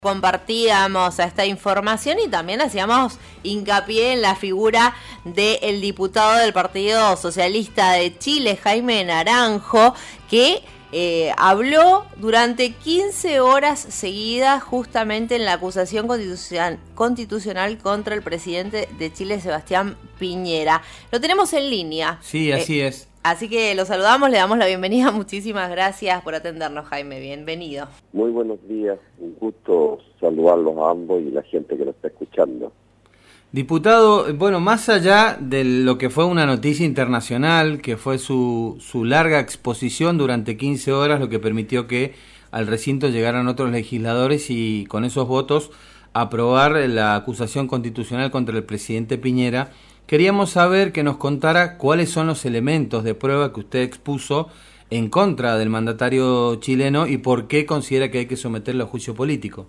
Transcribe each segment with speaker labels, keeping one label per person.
Speaker 1: Compartíamos esta información y también hacíamos hincapié en la figura del diputado del Partido Socialista de Chile, Jaime Naranjo, que habló durante 15 horas seguidas justamente en la acusación constitucional contra el presidente de Chile, Sebastián Piñera. Lo tenemos en línea.
Speaker 2: Sí, así es.
Speaker 1: Así que lo saludamos, le damos la bienvenida. Muchísimas gracias por atendernos, Jaime. Bienvenido.
Speaker 3: Muy buenos días. Un gusto saludarlos a ambos y la gente que nos está escuchando.
Speaker 2: Diputado, bueno, más allá de lo que fue una noticia internacional, que fue su larga exposición durante 15 horas, lo que permitió que al recinto llegaran otros legisladores y con esos votos aprobar la acusación constitucional contra el presidente Piñera, queríamos saber que nos contara cuáles son los elementos de prueba que usted expuso en contra del mandatario chileno y por qué considera que hay que someterlo a juicio político.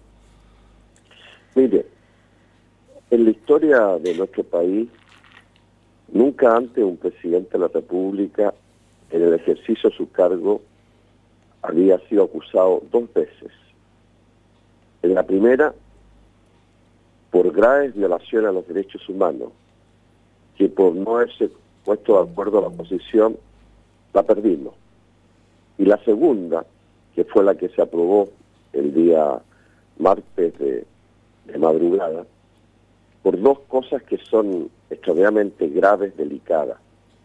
Speaker 3: Mire, en la historia de nuestro país, nunca antes un presidente de la República, en el ejercicio de su cargo, había sido acusado 2 veces. En la primera, por graves violaciones a los derechos humanos, que por no haberse puesto de acuerdo a la oposición, la perdimos. Y la segunda, que fue la que se aprobó el día martes de madrugada, por 2 cosas que son extraordinariamente graves, delicadas.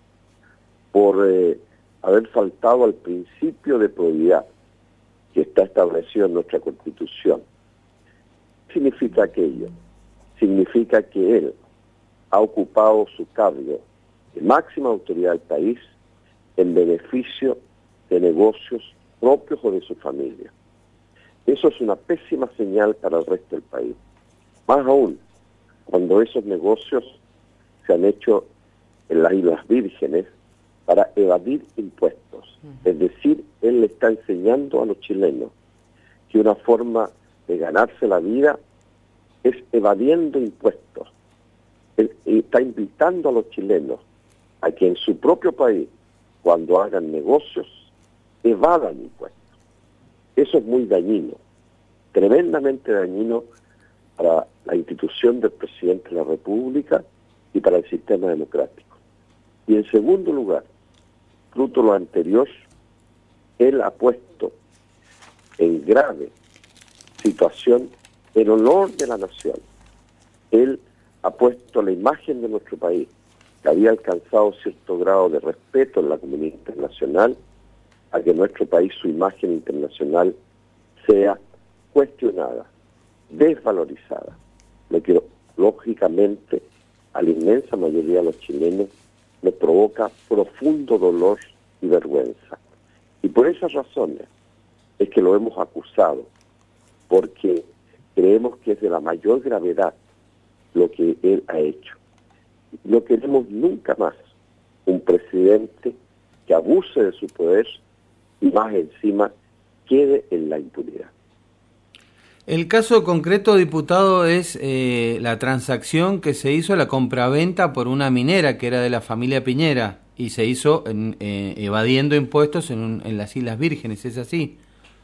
Speaker 3: Por haber faltado al principio de probidad que está establecido en nuestra Constitución. ¿Qué significa aquello? Significa que él ha ocupado su cargo de máxima autoridad del país en beneficio de negocios propios o de su familia. Eso es una pésima señal para el resto del país. Más aún, cuando esos negocios se han hecho en las Islas Vírgenes para evadir impuestos. Es decir, él le está enseñando a los chilenos que una forma de ganarse la vida es evadiendo impuestos. Él está invitando a los chilenos a que en su propio país, cuando hagan negocios, evadan impuestos. Eso es muy dañino, tremendamente dañino para la institución del presidente de la República y para el sistema democrático. Y en segundo lugar, fruto de lo anterior, él ha puesto en grave situación el honor de la nación. Él ha puesto la imagen de nuestro país, que había alcanzado cierto grado de respeto en la comunidad internacional, a que nuestro país, su imagen internacional, sea cuestionada, desvalorizada, lo que lógicamente a la inmensa mayoría de los chilenos les provoca profundo dolor y vergüenza. Y por esas razones es que lo hemos acusado, porque creemos que es de la mayor gravedad lo que él ha hecho. No queremos nunca más un presidente que abuse de su poder y más encima quede en la impunidad.
Speaker 2: El caso concreto, diputado, es la transacción que se hizo, la compraventa por una minera que era de la familia Piñera y se hizo evadiendo impuestos en las Islas Vírgenes, ¿es así?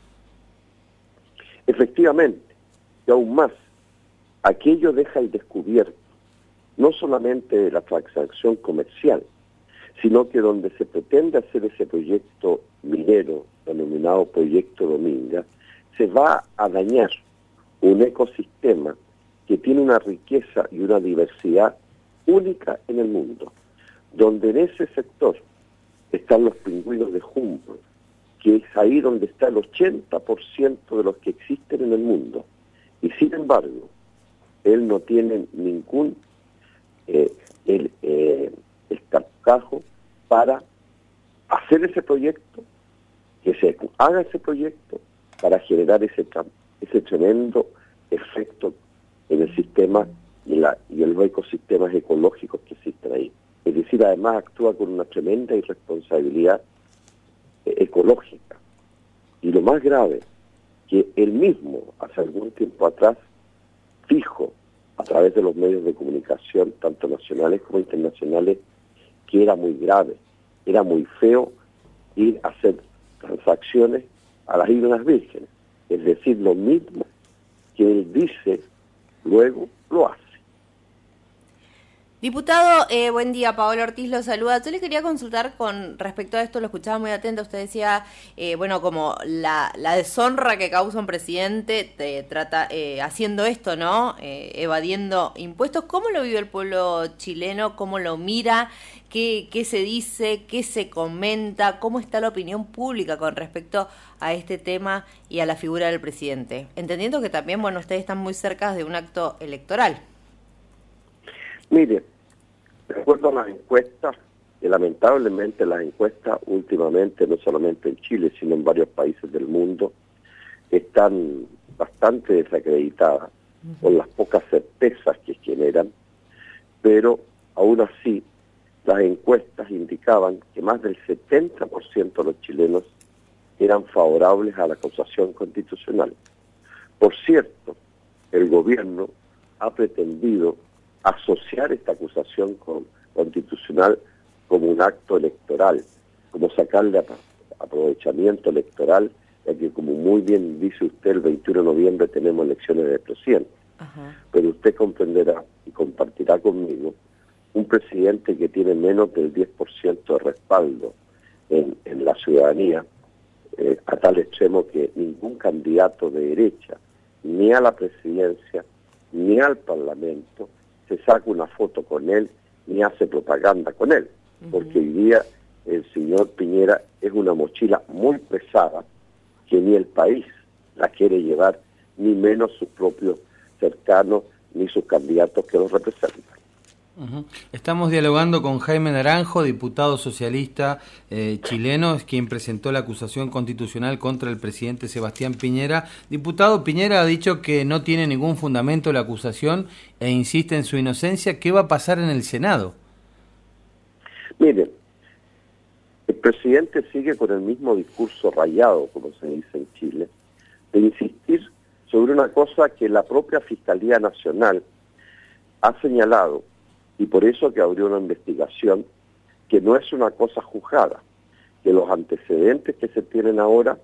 Speaker 3: Efectivamente, y aún más, aquello deja al descubierto no solamente la transacción comercial, sino que donde se pretende hacer ese proyecto minero, denominado Proyecto Dominga, se va a dañar un ecosistema que tiene una riqueza y una diversidad única en el mundo, donde en ese sector están los pingüinos de Humboldt, que es ahí donde está el 80% de los que existen en el mundo, y sin embargo, él no tiene ningún escarcajo para hacer ese proyecto, que se haga ese proyecto para generar ese tremendo efecto en el sistema y en los ecosistemas ecológicos que existen ahí. Es decir, además actúa con una tremenda irresponsabilidad ecológica. Y lo más grave, que él mismo, hace algún tiempo atrás, dijo a través de los medios de comunicación, tanto nacionales como internacionales, que era muy grave, era muy feo ir a hacer transacciones a las Islas Vírgenes. Es decir, lo mismo que él dice, luego lo hace.
Speaker 1: Diputado, buen día, Paola Ortiz lo saluda. Yo le quería consultar con respecto a esto, lo escuchaba muy atenta, usted decía, bueno, como la deshonra que causa un presidente haciendo esto, ¿no? Evadiendo impuestos. ¿Cómo lo vive el pueblo chileno? ¿Cómo lo mira? ¿Qué se dice? ¿Qué se comenta? ¿Cómo está la opinión pública con respecto a este tema y a la figura del presidente? Entendiendo que también, bueno, ustedes están muy cerca de un acto electoral.
Speaker 3: Mire, de acuerdo a las encuestas, que lamentablemente las encuestas últimamente, no solamente en Chile, sino en varios países del mundo, están bastante desacreditadas por las pocas certezas que generan, pero aún así las encuestas indicaban que más del 70% de los chilenos eran favorables a la acusación constitucional. Por cierto, el gobierno ha pretendido asociar esta acusación constitucional como un acto electoral, como sacarle aprovechamiento electoral, ya que como muy bien dice usted, el 21 de noviembre tenemos elecciones de presidente. Ajá. Pero usted comprenderá y compartirá conmigo, un presidente que tiene menos del 10% de respaldo en la ciudadanía, a tal extremo que ningún candidato de derecha, ni a la presidencia, ni al Parlamento, se saca una foto con él ni hace propaganda con él, porque hoy día el señor Piñera es una mochila muy pesada que ni el país la quiere llevar, ni menos sus propios cercanos, ni sus candidatos que los representan.
Speaker 2: Estamos dialogando con Jaime Naranjo, diputado socialista chileno, es quien presentó la acusación constitucional contra el presidente Sebastián Piñera. Diputado, Piñera ha dicho que no tiene ningún fundamento la acusación e insiste en su inocencia. ¿Qué va a pasar en el Senado?
Speaker 3: Miren, el presidente sigue con el mismo discurso rayado, como se dice en Chile, de insistir sobre una cosa que la propia Fiscalía Nacional ha señalado, y por eso que abrió una investigación, que no es una cosa juzgada, que los antecedentes que se tienen ahora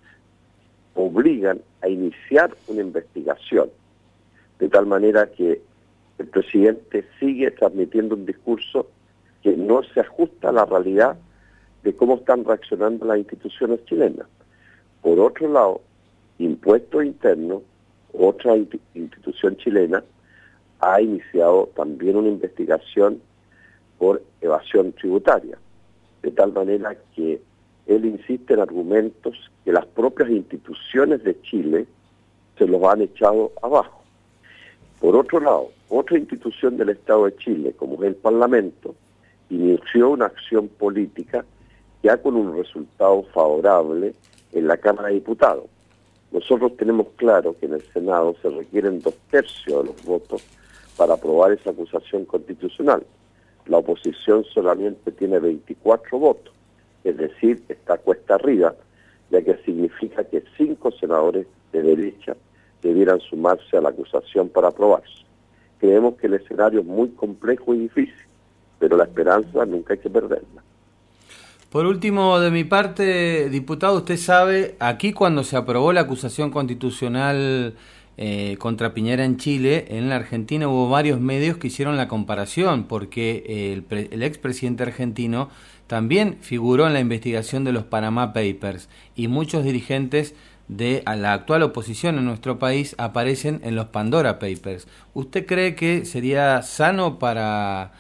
Speaker 3: obligan a iniciar una investigación, de tal manera que el presidente sigue transmitiendo un discurso que no se ajusta a la realidad de cómo están reaccionando las instituciones chilenas. Por otro lado, Impuestos Internos, otra institución chilena, ha iniciado también una investigación por evasión tributaria, de tal manera que él insiste en argumentos que las propias instituciones de Chile se los han echado abajo. Por otro lado, otra institución del Estado de Chile, como es el Parlamento, inició una acción política ya con un resultado favorable en la Cámara de Diputados. Nosotros tenemos claro que en el Senado se requieren 2/3 de los votos para aprobar esa acusación constitucional. La oposición solamente tiene 24 votos, es decir, está cuesta arriba, ya que significa que 5 senadores de derecha debieran sumarse a la acusación para aprobarse. Creemos que el escenario es muy complejo y difícil, pero la esperanza nunca hay que perderla.
Speaker 2: Por último, de mi parte, diputado, usted sabe, aquí cuando se aprobó la acusación constitucional contra Piñera en Chile, en la Argentina hubo varios medios que hicieron la comparación, porque el expresidente argentino también figuró en la investigación de los Panama Papers, y muchos dirigentes de la actual oposición en nuestro país aparecen en los Pandora Papers. ¿Usted cree que sería sano para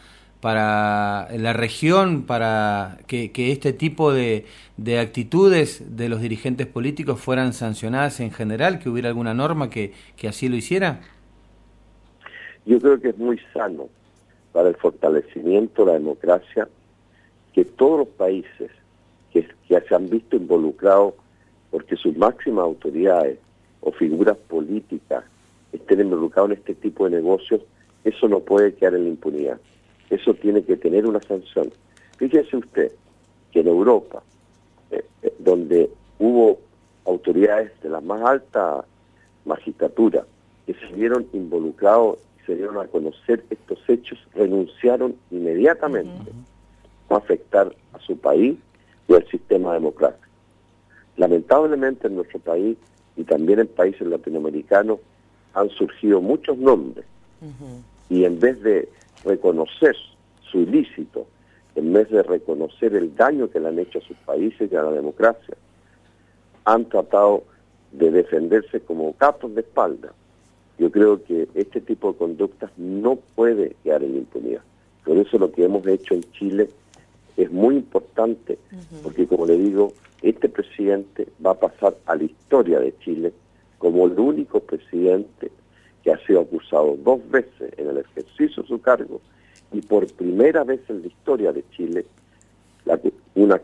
Speaker 2: la región, para que este tipo de actitudes de los dirigentes políticos fueran sancionadas en general, que hubiera alguna norma que así lo hiciera?
Speaker 3: Yo creo que es muy sano para el fortalecimiento de la democracia que todos los países que se han visto involucrados porque sus máximas autoridades o figuras políticas estén involucrados en este tipo de negocios, eso no puede quedar en la impunidad. Eso tiene que tener una sanción. Fíjese usted que en Europa, donde hubo autoridades de la más alta magistratura que se vieron involucrados y se dieron a conocer estos hechos, renunciaron inmediatamente a afectar a su país y al sistema democrático. Lamentablemente en nuestro país y también en países latinoamericanos han surgido muchos nombres y en vez de reconocer su ilícito, en vez de reconocer el daño que le han hecho a sus países y a la democracia, han tratado de defenderse como gatos de espalda. Yo creo que este tipo de conductas no puede quedar en impunidad. Por eso lo que hemos hecho en Chile es muy importante, porque como le digo, este presidente va a pasar a la historia de Chile como el único presidente que ha sido acusado 2 veces en el ejercicio de su cargo, y por primera vez en la historia de Chile una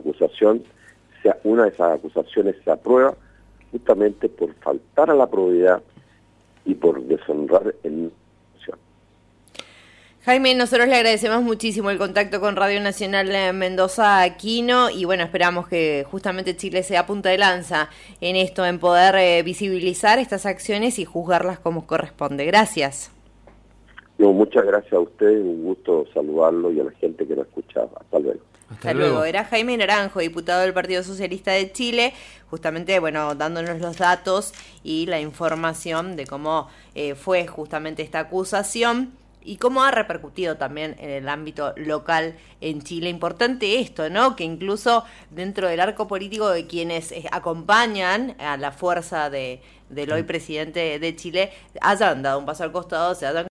Speaker 3: de esas acusaciones se aprueba justamente por faltar a la probidad y por deshonrar en nación.
Speaker 1: Jaime, nosotros le agradecemos muchísimo el contacto con Radio Nacional Mendoza Aquino y bueno, esperamos que justamente Chile sea punta de lanza en esto, en poder visibilizar estas acciones y juzgarlas como corresponde. Gracias.
Speaker 3: No, muchas gracias a ustedes, un gusto saludarlo y a la gente que lo escuchaba. Hasta luego.
Speaker 1: Hasta luego. Era Jaime Naranjo, diputado del Partido Socialista de Chile, justamente, bueno, dándonos los datos y la información de cómo fue justamente esta acusación y cómo ha repercutido también en el ámbito local en Chile. Importante esto, ¿no? Que incluso dentro del arco político de quienes acompañan a la fuerza del hoy presidente de Chile hayan dado un paso al costado, se hayan